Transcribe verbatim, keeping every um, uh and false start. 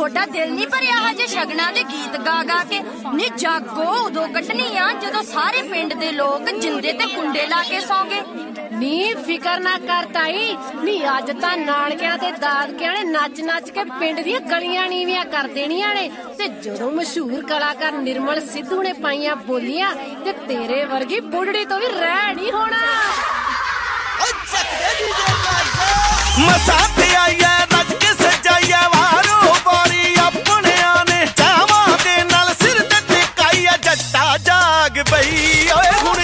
ਤੁਹਾਡਾ ਦਿਲ ਨਹੀਂ ਭਰਿਆ ਹਜੇ ਸ਼ਗਨਾਂ ਦੇ ਗੀਤ ਗਾ ਗਾ ਕੇ? ਨੀ ਜਾਗੋ ਉਦੋਂ ਕੱਢਣੀ ਆ ਜਦੋਂ ਸਾਰੇ ਪਿੰਡ ਦੇ ਲੋਕ ਜਿੰਦੇ ਤੇ ਕੁੰਡੇ ਲਾ ਕੇ ਸੌਂਗੇ। ਨੀ ਫਿਕਰ ਨਾ ਕਰ ਤਾਈ, ਨੀ ਅੱਜ ਤਾਂ ਨਾਨਕਿਆਂ ਤੇ ਦਾਦਕਿਆਂ ਨੇ ਨੱਚ ਨੱਚ ਕੇ ਪਿੰਡ ਦੀਆਂ ਗਲੀਆਂ ਨੀਵੀਆਂ ਕਰ ਦੇਣੀਆਂ ਨੇ। ਤੇ ਜਦੋਂ ਮਸ਼ਹੂਰ ਕਲਾਕਾਰ ਨਿਰਮਲ ਸਿੱਧੂ ਨੇ ਪਾਈਆਂ ਬੋਲੀਆਂ ਤੇ ਤੇਰੇ ਵਰਗੀ ਬੁੱਢੜੀ ਤੋਂ ਵੀ ਰਹਿ ਨਹੀਂ ਹੋਣਾ। ਮਸਾ ਤੇ ਆਈਏ ਨੱਚ ਕੇ ਸਜਾਈਏ ਵਾਰੋ ਵਾਰੀ ਆਪਣਿਆਂ ਨੇ ਚਾਵਾਂ ਦੇ ਨਾਲ ਸਿਰ ਤੇ ਟਿਕਾਈਏ। ਜੱਟਾ ਜਾਗ ਪਈ ਓਏ ਹੁਣ